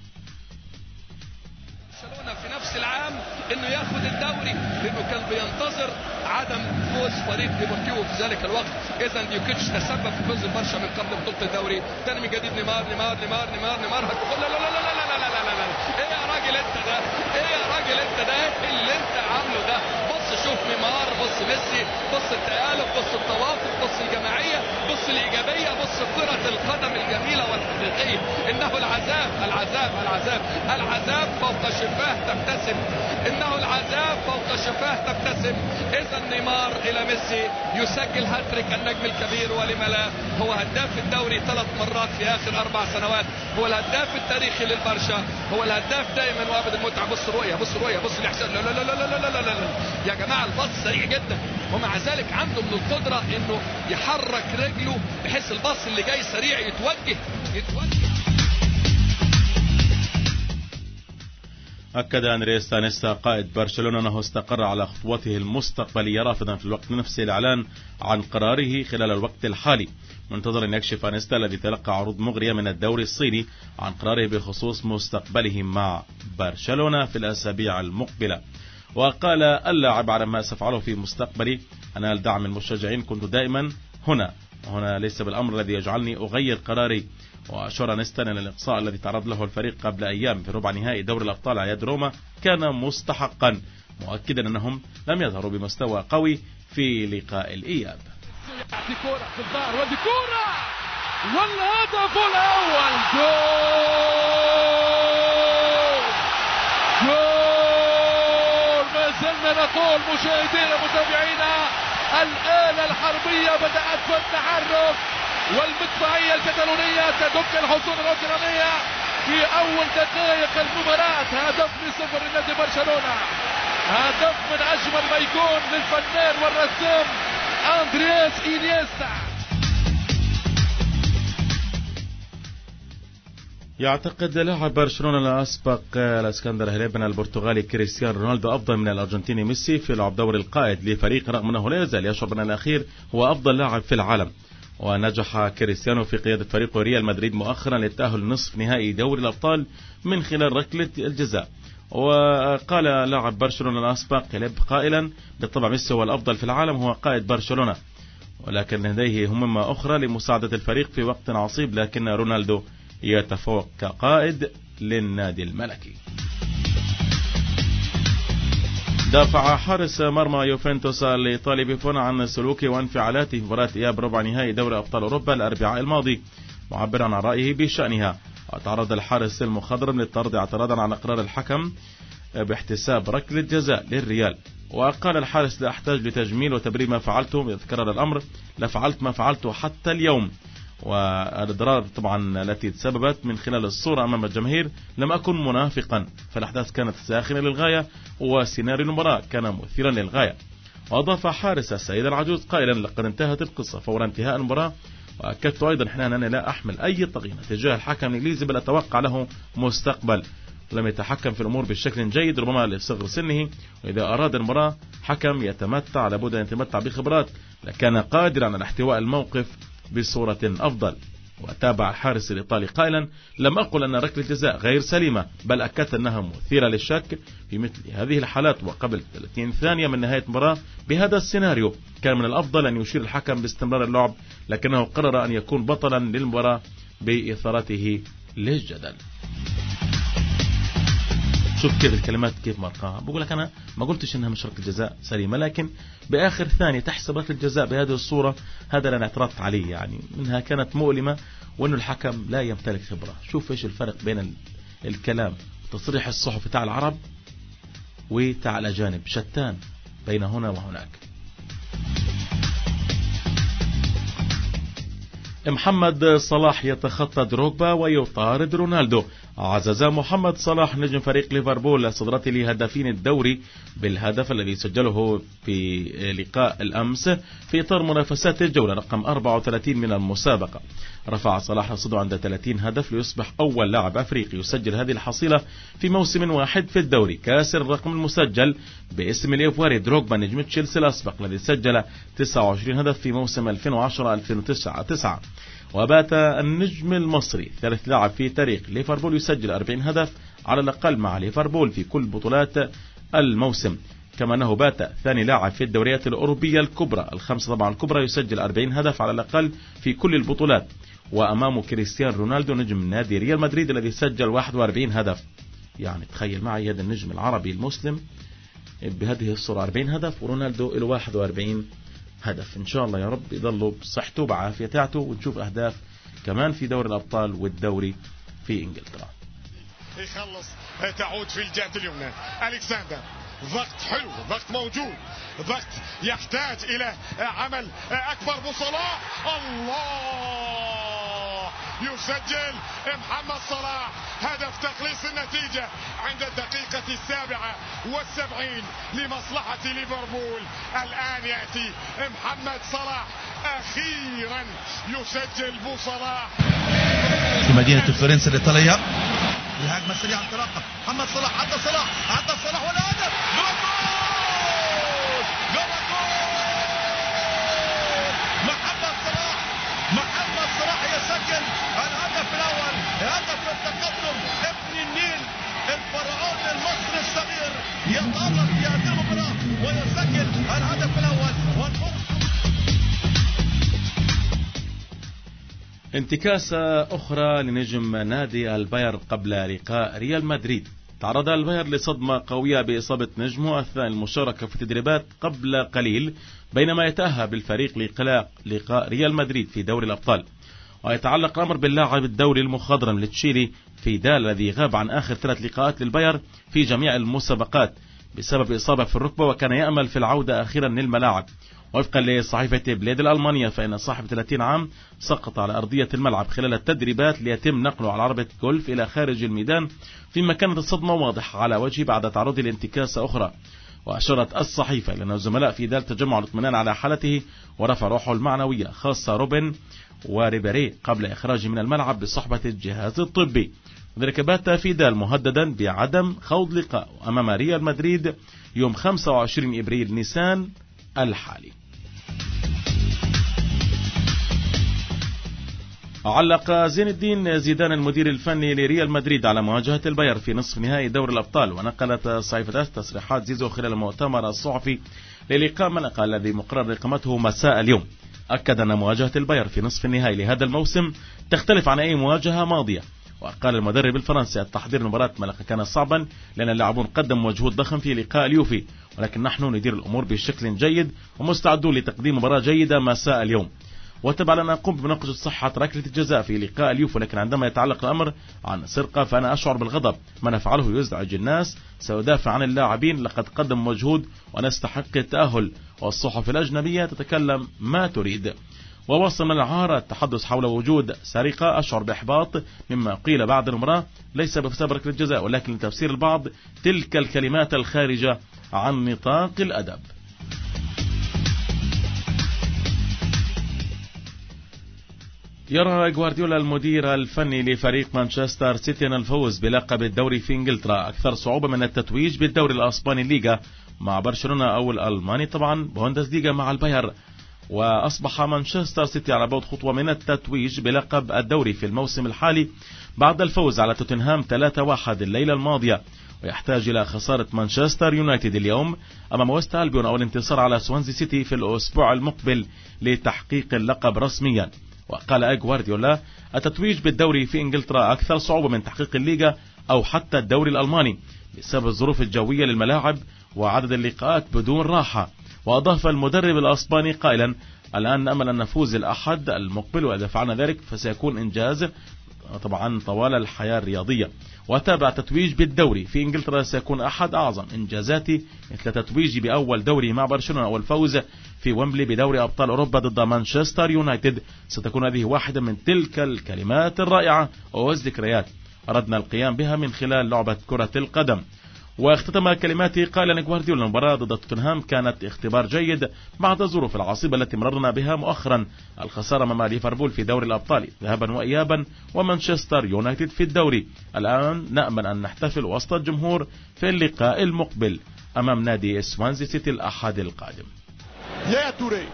برشلونة في نفس العام انه ياخذ الدوري لانه كان بينتظر عدم فوز فريق ديبورتيفو في ذلك الوقت. اذا ديوكيتش تسبب في فوز البرشا من قبل بطولة الدوري. ثاني من جديد نيمار نيمار نيمار نيمار نيمار هتقول لا لا لا لا لا لا لا لا ايه يا راجل انت ده؟ ايه يا راجل انت ده؟ ايه اللي انت عامله ده؟ بص شوف نيمار، بص ميسي، بص التآلف، بص التوافق، بص الجماعية، بص الإيجابية، بص كرة القدم الجميلة والحقيقية. إنه العذاب العذاب العذاب العذاب فوق شفاه تبتسم، إنه العذاب فوق شفاه تبتسم. إذا نيمار إلى ميسي يسجل هاتريك النجم الكبير، ولما لا؟ هو هداف الدوري ثلاث مرات في آخر أربع سنوات، هو الهداف التاريخي للبرشا، هو الهداف دائما وابد المتعة. بص رؤية، بص رؤية، بص الإحسان، لا لا لا لا لا لا لا لا يا جماعة، الباص سريع جدا، ومع ذلك عنده من القدرة إنه يحرك رجله بحيث الباص اللي جاي سريع يتوجه يتوجه. أكد أندريس تانيستا قائد برشلونة أنه استقر على خطوته المستقبلية، رافضا في الوقت نفسه الإعلان عن قراره خلال الوقت الحالي. منتظر أن يكشف أنيستا الذي تلقى عروض مغرية من الدوري الصيني عن قراره بخصوص مستقبله مع برشلونة في الأسابيع المقبلة. وقال اللاعب: على ما سأفعله في مستقبلي أنال دعم المشجعين، كنت دائما هنا هنا ليس بالأمر الذي يجعلني أغير قراري. وأشار أنيستا أن الإقصاء الذي تعرض له الفريق قبل أيام في ربع نهائي دوري الأبطال على يد روما كان مستحقا، مؤكدا أنهم لم يظهروا بمستوى قوي في لقاء الإياب. يعطي كرة في الظهر ودي كرة والهدف الأول، جول جول. ما زلنا نقول مشاهدينا متابعينا، الآلة الحربية بدأت في التحرك، والمدفعية الكتالونية تدك الحصون الأوكرانية في أول دقائق المباراة. هدف لصفر لنادي برشلونة، هدف من أجمل ما يكون للفنان والرسام أندرياس إنيستا. يعتقد لاعب برشلونة الأسبق الاسكندر هليبنا البرتغالي كريستيانو رونالدو أفضل من الأرجنتيني ميسي في لعب دور القائد لفريق، رغم أنه لا يزال يشعر بأن الأخير هو أفضل لاعب في العالم. ونجح كريستيانو في قيادة فريق ريال مدريد مؤخرا للتأهل لنصف نهائي دوري الأبطال من خلال ركلة الجزاء. وقال لاعب برشلونة الأسبق هليب قائلا: بالطبع ميسي هو الأفضل في العالم، هو قائد برشلونة، ولكن لديه همة أخرى لمساعدة الفريق في وقت عصيب، لكن رونالدو يتفوق كقائد للنادي الملكي. دافع حارس مرمى يوفنتوس الإيطالي بيفون عن سلوكه وانفعالاته في مباراة إياب ربع نهائي دوري أبطال أوروبا الأربعاء الماضي، معبرا عن رأيه بشأنها. وتعرض الحارس المخضرم للطرد اعتراضا على قرار الحكم باحتساب ركلة جزاء للريال. وقال الحارس: لا أحتاج لتجميل وتبرير ما فعلته، إذ كرر الأمر لفعلت ما فعلته حتى اليوم. والأضرار طبعا التي تسببت من خلال الصورة أمام الجماهير. لم أكن منافقا، فالأحداث كانت ساخنة للغاية وسيناريو المباراة كان مثيرا للغاية. وأضاف حارس السيد العجوز قائلا لقد انتهت القصة فور انتهاء المباراة. وأكدت أيضا حين أنني لا أحمل أي طغينة تجاه الحكم الإنجليزي بل أتوقع له مستقبل، لم يتحكم في الأمور بشكل جيد ربما لصغر سنه، وإذا أراد المباراة حكم يتمتع لابد أن يتمتع بخبرات لكان قادرا على احتواء الموقف بصورة أفضل. وتابع الحارس الإيطالي قائلا لم أقل أن ركلة الجزاء غير سليمة بل أكدت أنها مثيرة للشك في مثل هذه الحالات. وقبل ثلاثين ثانية من نهاية المباراة بهذا السيناريو كان من الأفضل أن يشير الحكم باستمرار اللعب، لكنه قرر أن يكون بطلا للمباراة بإثارته للجدل. شوف كيف الكلمات كيف مرقاها، بقول لك أنا ما قلتش إنها مش ركلة جزاء سليمة، لكن بآخر ثانية تحسب ركلة جزاء بهذه الصورة، هذا اللي أنا اعترضت عليه. يعني منها كانت مؤلمة وإنه الحكم لا يمتلك خبرة. شوف إيش الفرق بين الكلام تصريح الصحف تاع العرب وتاع الأجانب، شتان بين هنا وهناك. محمد صلاح يتخطى دروغبا ويطارد رونالدو. عزز محمد صلاح نجم فريق ليفربول صدرته لهدفين الدوري بالهدف الذي سجله في لقاء الأمس في إطار منافسات الجولة رقم أربعة وثلاثين من المسابقة. رفع صلاح رصيده عند ثلاثين هدف ليصبح أول لاعب أفريقي يسجل هذه الحصيلة في موسم واحد في الدوري، كاسر الرقم المسجل باسم الإيفواري دروغبا نجم تشيلسي الأسبق الذي سجل تسعة وعشرين هدف في موسم ألفين وعشرة ألفين وتسعة. وبات النجم المصري ثالث لاعب في تاريخ ليفربول يسجل أربعين هدف على الأقل مع ليفربول في كل بطولات الموسم، كما أنه بات ثاني لاعب في الدوريات الأوروبية الكبرى الخمسة طبعا الكبرى يسجل أربعين هدف على الأقل في كل البطولات، وأمامه كريستيانو رونالدو نجم نادي ريال مدريد الذي سجل واحد وأربعين هدف. يعني تخيل معي هذا النجم العربي المسلم بهذه الصورة أربعين هدف ورونالدو له واحد وأربعين هدف. إن شاء الله يا رب يضلوا بصحته بعافية تاعته ونشوف أهداف كمان في دوري الأبطال والدوري في إنجلترا. يخلص تعود في الجهة اليمنى ألكسندر، ضغط حلو، ضغط موجود، ضغط يحتاج إلى عمل أكبر. بصلاح الله يسجل محمد صلاح هدف تخليص النتيجة عند الدقيقة السابعة والسبعين لمصلحة ليفربول. الآن يأتي محمد صلاح أخيرا يسجل بوصلاح في مدينة فلورنسا الإيطالية. الهجمة السريعة انطلاقة محمد صلاح، عدى صلاح عدى صلاح ولا هدف، جول جول محمد صلاح. محمد صلاح يسجل الهدف الأول، هدف التقدم. ابن النيل الفرعون المصري الصغير يتألق في هذه المباراة ويسجل الهدف الأول. انتكاسة أخرى لنجم نادي الباير قبل لقاء ريال مدريد. تعرض الباير لصدمة قوية بإصابة نجمه أثناء المشاركة في التدريبات قبل قليل بينما يتأهب الفريق لقاء ريال مدريد في دوري الأبطال. ويتعلق الأمر باللاعب الدولي المخضرم لتشيلي في دال الذي غاب عن آخر ثلاث لقاءات للباير في جميع المسابقات بسبب إصابة في الركبة، وكان يأمل في العودة أخيرا للملاعب. وفقا لصحيفة بليد الألمانية فإن صاحب ثلاثين عام سقط على أرضية الملعب خلال التدريبات ليتم نقله على عربة جولف إلى خارج الميدان، فيما كانت الصدمة واضحة على وجهه بعد تعرضه لانتكاسة أخرى. وأشارت الصحيفة لأن الزملاء في دال تجمعوا الاطمئنان على حالته ورفع روحه المعنوية خاصة روبن وريبيري قبل إخراجه من الملعب بصحبة الجهاز الطبي. ذلك بات في دال مهددا بعدم خوض لقاء أمام ريال مدريد يوم خمسة وعشرين إبريل نيسان الحالي. علق زين الدين زيدان المدير الفني لريال مدريد على مواجهة الباير في نصف نهائي دوري الأبطال. ونقلت صحيفة تصريحات زيزو خلال المؤتمر الصحفي للقاء ملقا الذي مقرر إقامته مساء اليوم. أكد أن مواجهة الباير في نصف النهائي لهذا الموسم تختلف عن أي مواجهة ماضية. وقال المدرب الفرنسي التحضير لمباراة ملقا كان صعبا لأن اللاعبون قدموا مجهود ضخم في لقاء اليوفي، ولكن نحن ندير الأمور بشكل جيد ومستعدون لتقديم مباراة جيدة مساء اليوم. وتبع لنا نقوم بمناقشة صحة ركلة الجزاء في لقاء اليوفي، لكن عندما يتعلق الأمر عن سرقة فأنا أشعر بالغضب. ما نفعله يزعج الناس، سأدافع عن اللاعبين لقد قدموا مجهود ونستحق التأهل، والصحف الأجنبية تتكلم ما تريد. ووصل العار التحدث حول وجود سرقة أشعر بإحباط مما قيل بعد المباراة ليس بسبب ركلة الجزاء ولكن لتفسير البعض تلك الكلمات الخارجة عن نطاق الأدب. يرى غوارديولا المدير الفني لفريق مانشستر سيتي أن الفوز بلقب الدوري في إنجلترا أكثر صعوبة من التتويج بالدوري الأسباني الليغا مع برشلونة أو الألماني طبعا بوندسليغا مع الباير. وأصبح مانشستر سيتي على بعد خطوة من التتويج بلقب الدوري في الموسم الحالي بعد الفوز على توتنهام ثلاثة واحد الليلة الماضية، ويحتاج إلى خسارة مانشستر يونايتد اليوم أمام ويست ألبيون أو الانتصار على سوانزي سيتي في الأسبوع المقبل لتحقيق اللقب رسميا. وقال غوارديولا التتويج بالدوري في إنجلترا أكثر صعوبة من تحقيق الليغا أو حتى الدوري الألماني بسبب الظروف الجوية للملاعب وعدد اللقاءات بدون راحة. وأضاف المدرب الأسباني قائلا الآن نأمل أن نفوز الأحد المقبل وإذا فعلنا ذلك فسيكون إنجاز طبعا طوال الحياة الرياضية. وتابع تتويج بالدوري في إنجلترا سيكون أحد أعظم إنجازاتي مثل تتويجي بأول دوري مع برشلونة والفوز في ويمبلي بدوري أبطال أوروبا ضد مانشستر يونايتد. ستكون هذه واحدة من تلك الكلمات الرائعة والذكريات أردنا القيام بها من خلال لعبة كرة القدم. واختتم كلماته قائلا غوارديولا المباراة ضد توتنهام كانت اختبار جيد بعد الظروف العصيبة التي مررنا بها مؤخرا، الخسارة أمام ليفربول في دوري الأبطال ذهابا وإيابا ومانشستر يونايتد في الدوري. الآن نأمل أن نحتفل وسط الجمهور في اللقاء المقبل أمام نادي سوانزي سيتي الأحد القادم. يا توري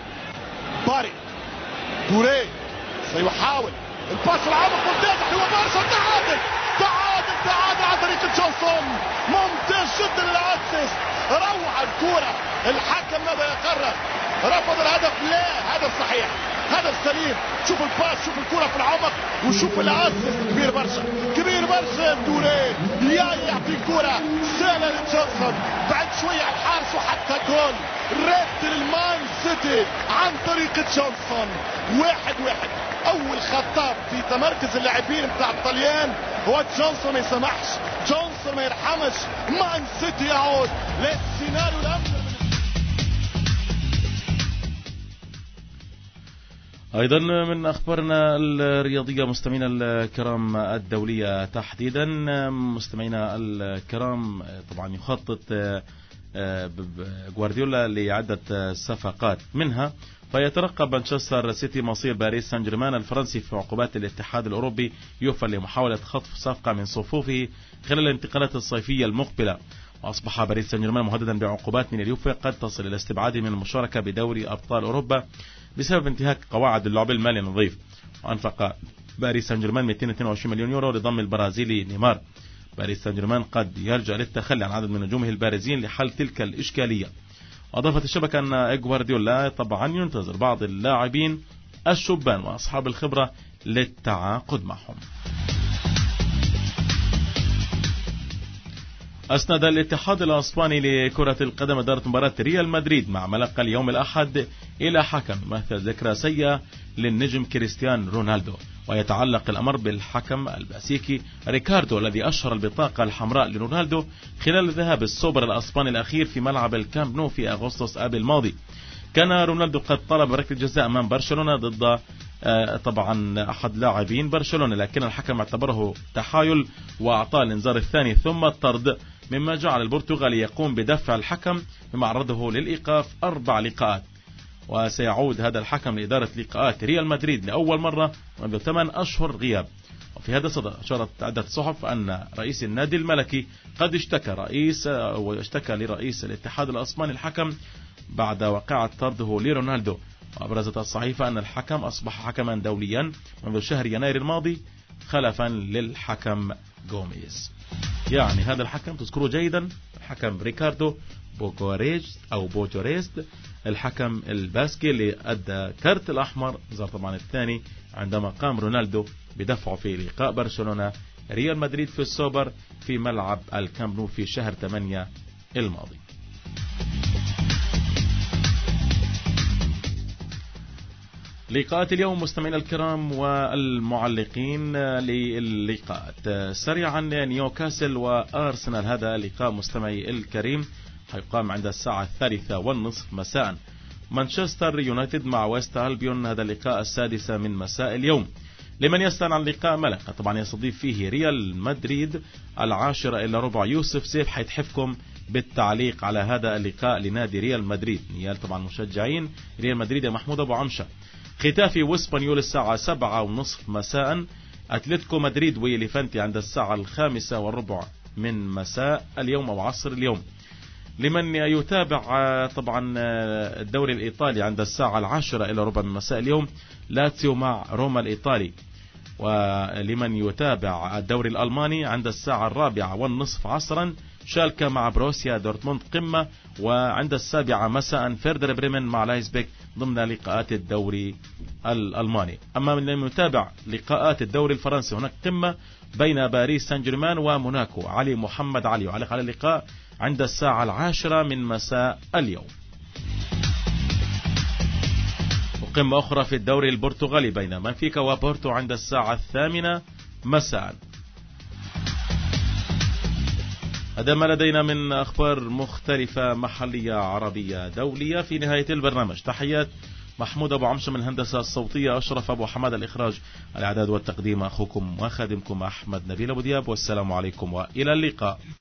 باري توري سيحاول الباس العمق والدافع وبارسا تعادل تعادل تعادل عن طريق جونسون ممتاز جدا الاسيست روعة الكرة. الحكم ماذا يقرر؟ رفض الهدف؟ لا هدف صحيح هدف سليم. شوف الباس شوف الكرة في العمق وشوف الاسيست كبير برشا كبير برشا توري يا يعطي الكرة سهلة لجونسون بعد شوية على الحارس وحتى جول رد للمان سيتي عن طريق جونسون. واحد واحد اول خطاب في تمركز اللاعبين بتاع الطليان هو جونسون ما يسمحش جونسون ما يرحمش مان سيتي يعود للسيناريو الامثل. أيضا من أخبارنا الرياضية مستمعينا الكرام الدولية تحديدا مستمعينا الكرام طبعا يخطط غوارديولا لعدة صفقات منها فيترقب مانشستر سيتي مصير باريس سان جيرمان الفرنسي في عقوبات الاتحاد الأوروبي يوفى لمحاولة خطف صفقة من صفوفه خلال الانتقالات الصيفية المقبلة. وأصبح باريس سان جيرمان مهددا بعقوبات من اليوفى قد تصل إلى استبعاده من المشاركة بدوري أبطال أوروبا بسبب انتهاك قواعد اللعب المالي النظيف. وأنفق باريس سان جيرمان مئتين واثنين وعشرين مليون يورو لضم البرازيلي نيمار. باريس سان جيرمان قد يرجع للتخلي عن عدد من نجومه البارزين لحل تلك الإشكالية. أضافت الشبكة أن غوارديولا طبعا ينتظر بعض اللاعبين الشبان وأصحاب الخبرة للتعاقد معهم. أسند الاتحاد الأسباني لكرة القدم إدارة مباراة ريال مدريد مع ملقا اليوم الأحد إلى حكم مثل ذكرى سيئة للنجم كريستيان رونالدو. ويتعلق الأمر بالحكم الباسيكي ريكاردو الذي أشهر البطاقة الحمراء لرونالدو خلال ذهاب السوبر الأسباني الأخير في ملعب الكامب نو في أغسطس آب الماضي. كان رونالدو قد طلب ركلة جزاء أمام برشلونة ضد طبعا أحد لاعبين برشلونة لكن الحكم اعتبره تحايل وأعطاه الإنذار الثاني ثم الطرد مما جعل البرتغالي يقوم بدفع الحكم مما عرضه للإيقاف أربع لقاءات. وسيعود هذا الحكم لإدارة لقاءات ريال مدريد لأول مرة منذ ثمان أشهر غياب. وفي هذا الصدد أشارت عدة صحف أن رئيس النادي الملكي قد اشتكى رئيس واشتكى لرئيس الاتحاد الأسباني الحكم بعد وقعة طرده لرونالدو. وأبرزت الصحيفة أن الحكم أصبح حكما دوليا منذ شهر يناير الماضي خلفا للحكم غوميز. يعني هذا الحكم تذكره جيدا الحكم ريكاردو بوغوريست أو بوجوريست الحكم الباسكي اللي أدى كارت الأحمر ظهر طبعا الثاني عندما قام رونالدو بدفعه في لقاء برشلونة ريال مدريد في السوبر في ملعب الكامب نو في شهر ثمانية الماضي. لقاءات اليوم مستمعينا الكرام والمعلقين للقاءات سريعا نيوكاسل وأرسنال. هذا اللقاء مستمعي الكريم حيقام عند الساعة الثالثة والنصف مساء. مانشستر يونايتد مع ويست ألبيون، هذا اللقاء السادس من مساء اليوم. لمن يستمع عن اللقاء ملقا طبعا يستضيف فيه ريال مدريد العاشرة إلا ربع. يوسف سيف حيتحفكم بالتعليق على هذا اللقاء لنادي ريال مدريد، نيال طبعا مشجعين ريال مدريد يا محمود أبو عمشة. ختافي واسبانيول الساعة سبعة ونصف مساء. أتلتيكو مدريد ويليفانتي عند الساعة الخامسة والربع من مساء اليوم أو عصر اليوم. لمن يتابع طبعا الدوري الإيطالي عند الساعة العاشرة إلى ربع من مساء اليوم لاتسيو مع روما الإيطالي. ولمن يتابع الدوري الألماني عند الساعة الرابعة والنصف عصرا شالكا مع بروسيا دورتموند قمة. وعند السابعة مساء فيردر بريمن مع لايسبيك ضمن لقاءات الدوري الألماني. أما من لم يتابع لقاءات الدوري الفرنسي هناك قمة بين باريس سان جيرمان وموناكو. علي محمد علي يعلق على اللقاء عند الساعة العاشرة من مساء اليوم. وقمة أخرى في الدوري البرتغالي بين بنفيكا وبورتو عند الساعة الثامنة مساء. هذا ما لدينا من أخبار مختلفة محلية عربية دولية في نهاية البرنامج. تحيات محمود أبو عمشة من الهندسة الصوتية، أشرف أبو حماد الإخراج، الإعداد والتقديم أخوكم وخادمكم أحمد نبيل أبو دياب، والسلام عليكم وإلى اللقاء.